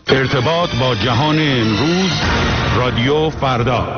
ارتباط با جهان امروز، رادیو فردا.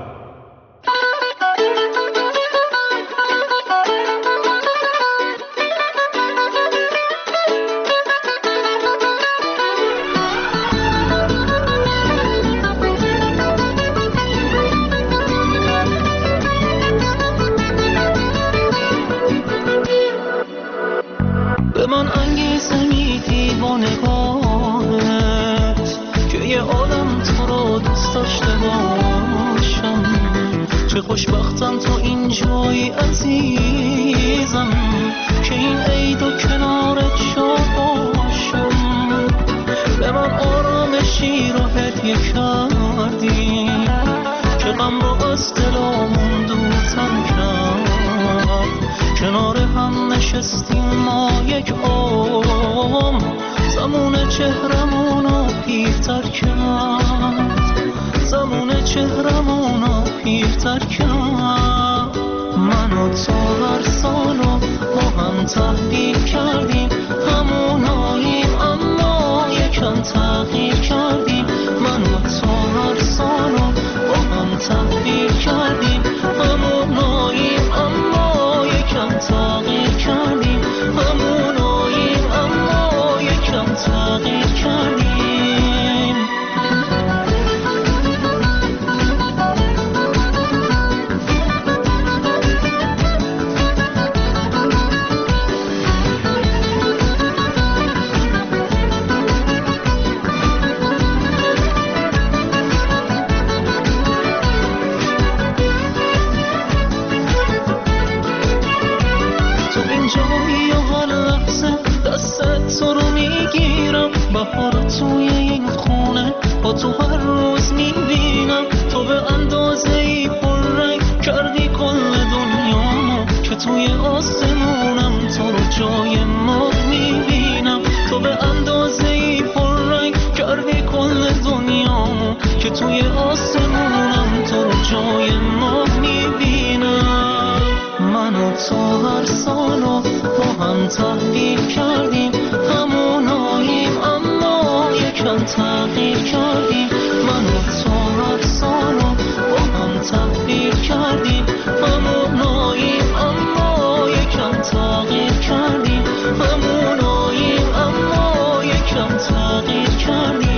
به من انگیزه میدی با نگاهت که یه عالم تو رو دوست داشته باشم. چه خوشبختم تو اینجایی عزیزم که این عید و کنارت شاد باشم. به من آرامشی رو هدیه کردی که غم رو از دلامون دورتر کرد. کنار هم نشستیم ما یک عمر، زمان چهرمونو پیرتر کرد، زمان چهرمونو پیرتر کرد. من و تو هر سالو با هم تحلیل کردیم، هموناییم اما یکم تغییر کردیم. من و تو هر سالو با هم تحلیل کردیم، هموناییم اما یکم تغییر کردیم، هموناییم اما یکم تغییر کردیم. تو رو میگیرم، بهار توی این خونه با تو هر روز میبینم. تو به اندازه ای پررنگ کردی کل دنیامو که توی آسمونم تو رو جای ما میبینم. تو به اندازه ای پررنگ کردی کل دنیامو که توی آسمونم تو رو جای ما میبینم. من و تو هر سالو با هم تحلیل کردیم، هموناییم اما یکم تغییر کردیم. من و تو هر سالو با هم تحلیل کردیم، هموناییم اما یکم تغییر کردیم، هموناییم اما یکم تغییر کردیم.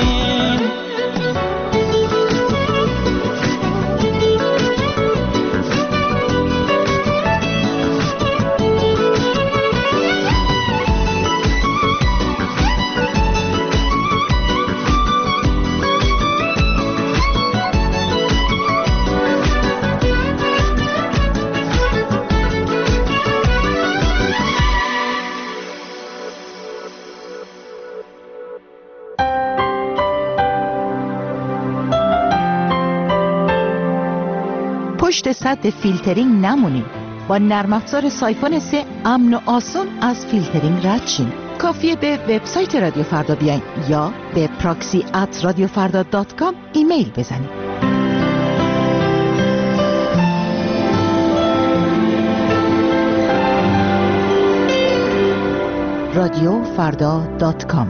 پشت سد فیلترینگ نمونیم. با نرم افزار سایفون 3 امن و آسان از فیلترینگ رد شیم. کافیه به وبسایت رادیو فردا بیاین یا به proxy@radiofarda.com ایمیل بزنید. radiofarda.com.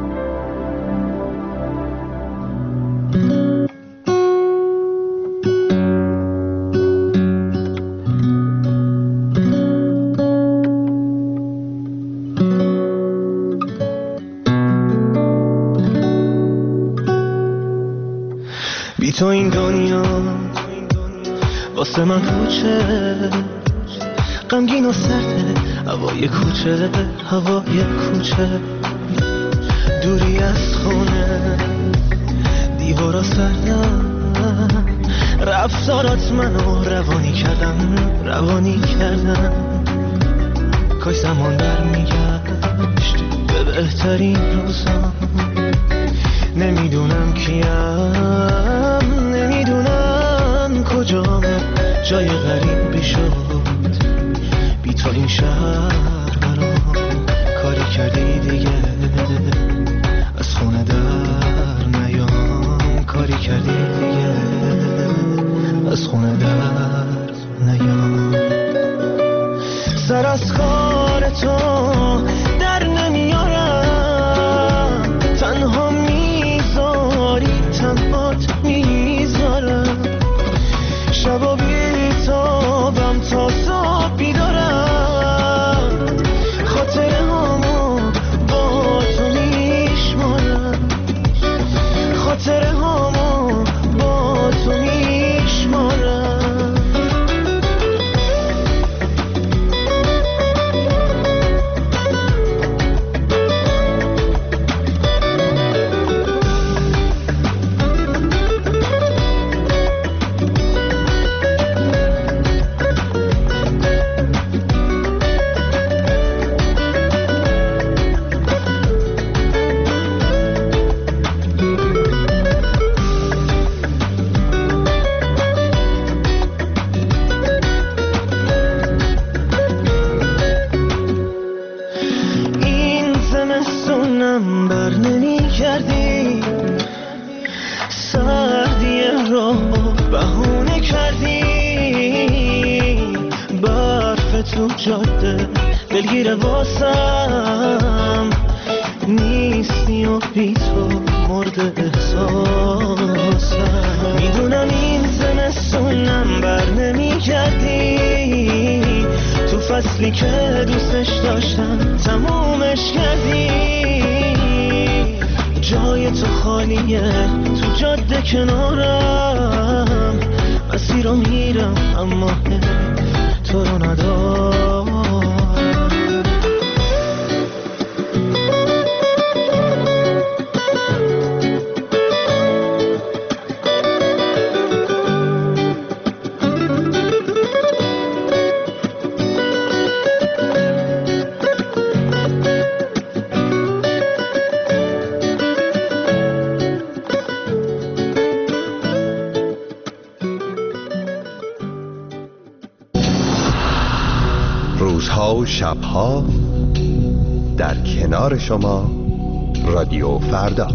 بی تو این دنیا واسه من پوچه، غمگین و سرده هوای کوچه، هوای کوچه. دوری از خونه دیوارا سردم، رفتارات منو روانی کردم، روانی کردم. کاش زمان برمیگشت به بهترین روزام. نمیدونم کیم، نمیدونم کجام، جای غریبی شد بی تو این شهر برام. کاری کردی دیگه از خونه در نیام، کاری کردی دیگه از خونه در نیام. سر از کار تو در نمیارم، تنها میمونم جاده دلگیر واسم نیستی و بی تو مرد احساسم. میدونم این زمستونم بر نمیگردی، تو فصلی که دوستش داشتم تمومش کردی. جای تو خالیه تو جاده کنارم، مسیر رو میرم اما تو رو ندارم. روزها و شبها در کنار شما رادیو فردا.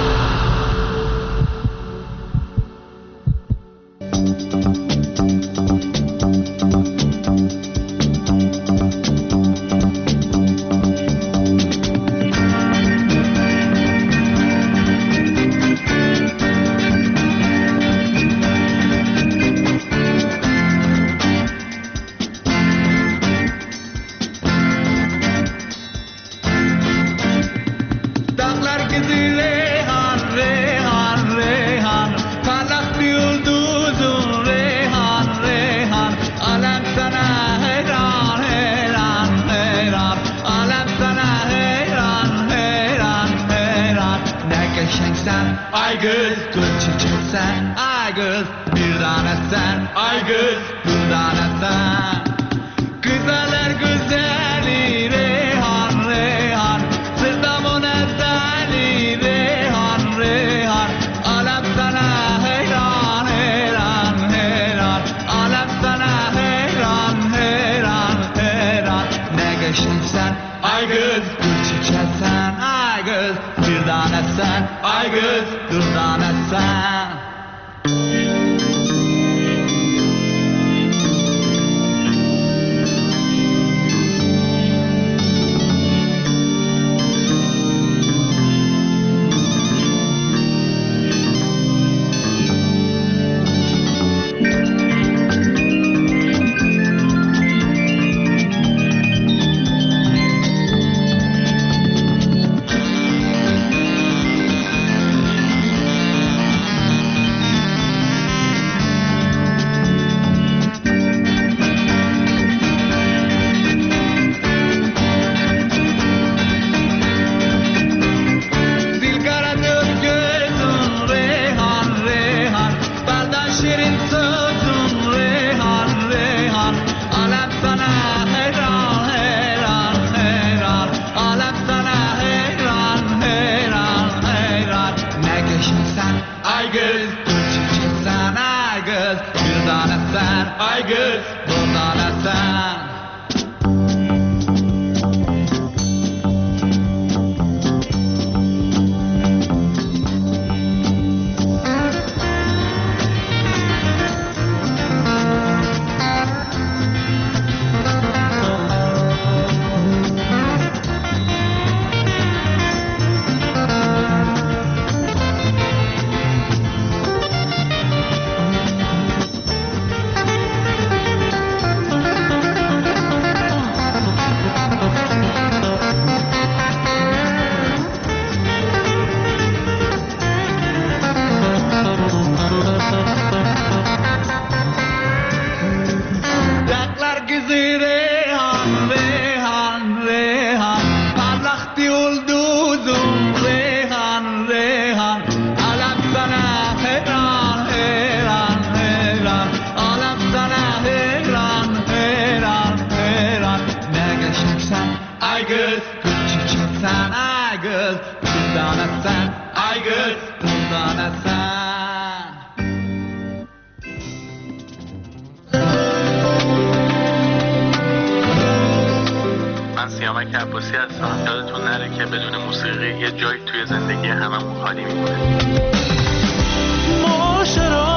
سیامک عباسی هستم. یادتون نره که بدون موسیقی یه جایی توی زندگی هممون خالی میمونه.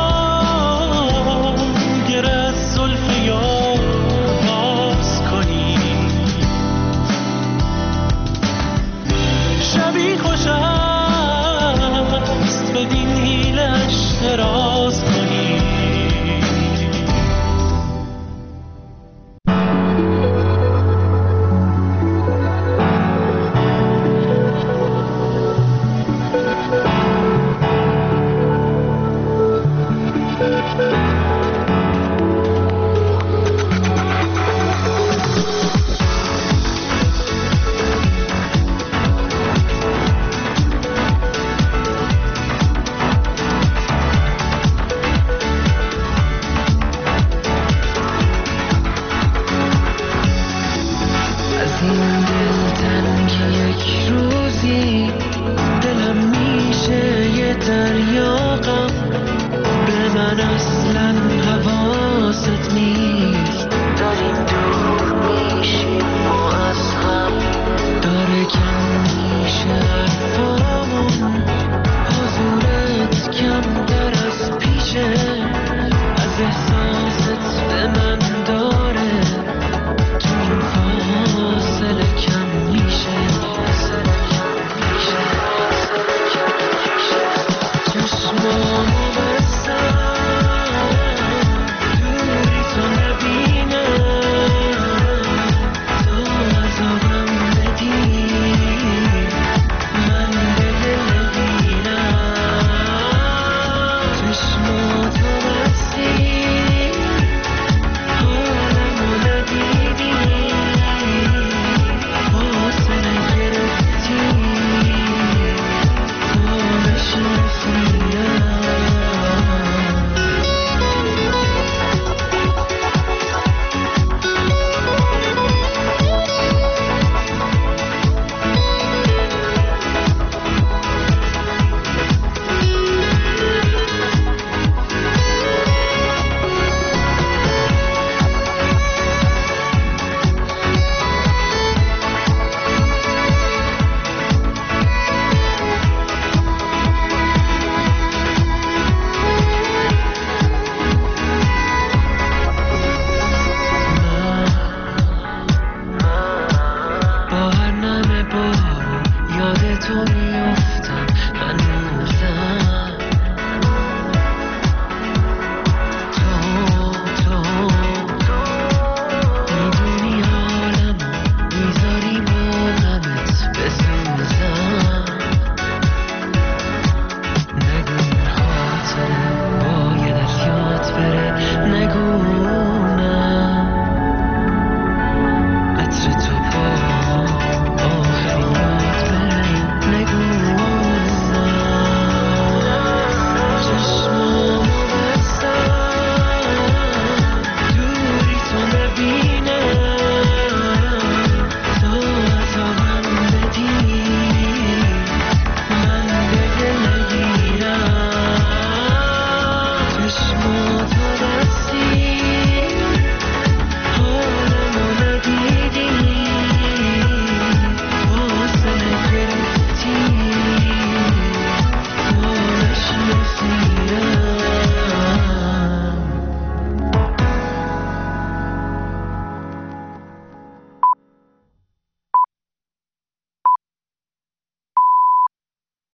معاشران گر از زلف یار باز کنی، خیلی خوش است بدین حیلش دراز کنی. دریا غم به من اصلا حواست نیست.